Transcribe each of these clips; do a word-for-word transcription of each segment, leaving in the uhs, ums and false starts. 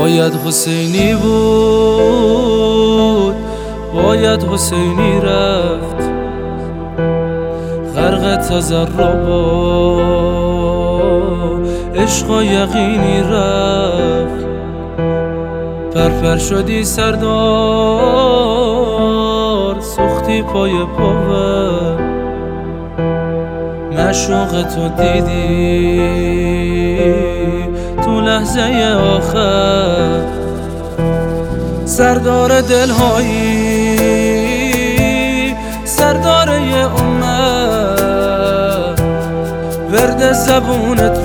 باید حسینی بود، باید حسینی رفت، غرق تضرع عشق و یقینی رفت. پرپر شدی سردار، سوختی پای پاور، معشوق تو دیدی تو لحظه آخر. سردار دلهایی، سردار یه امت، ورد زبونت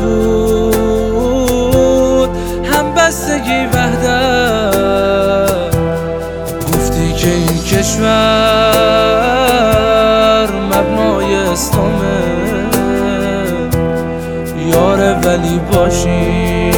بود همبستگی وحدت. گفتی که این کشور مبنای اسلامه، یار ولی باشی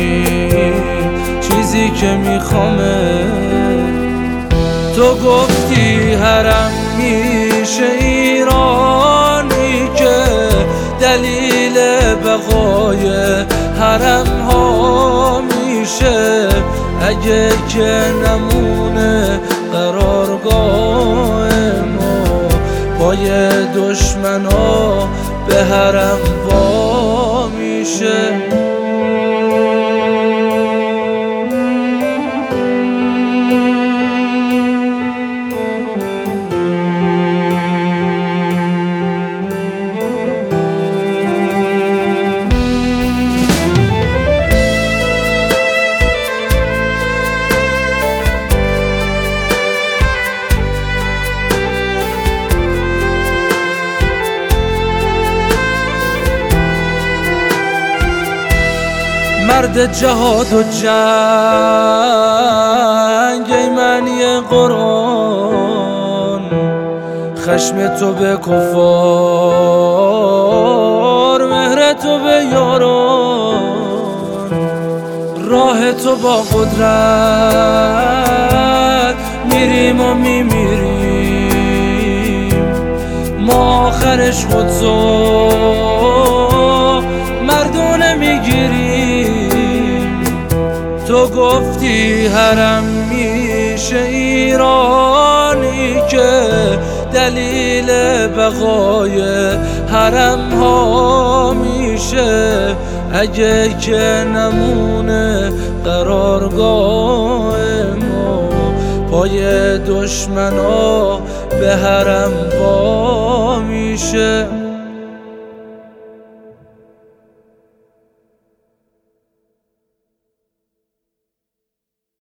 چیزی که میخوامه. تو گفتی حرم میشه ایرانی که دلیل بقای حرم ها میشه، اگه که نمونه قرارگاه ما پای دشمنا به حرم وا میشه. مرد جهاد و جنگ ای معنی قرآن، خشم تو به کفار، مهر تو به یاران. راه تو با قدرت میریم و میمیریم، ما آخرش خودزو مردونه میگیریم. تو گفتی حرم میشه ایرانی که دلیل بقای حرم ها میشه، اگه که نمونه قرارگاه ما پای دشمنا به حرم وا میشه.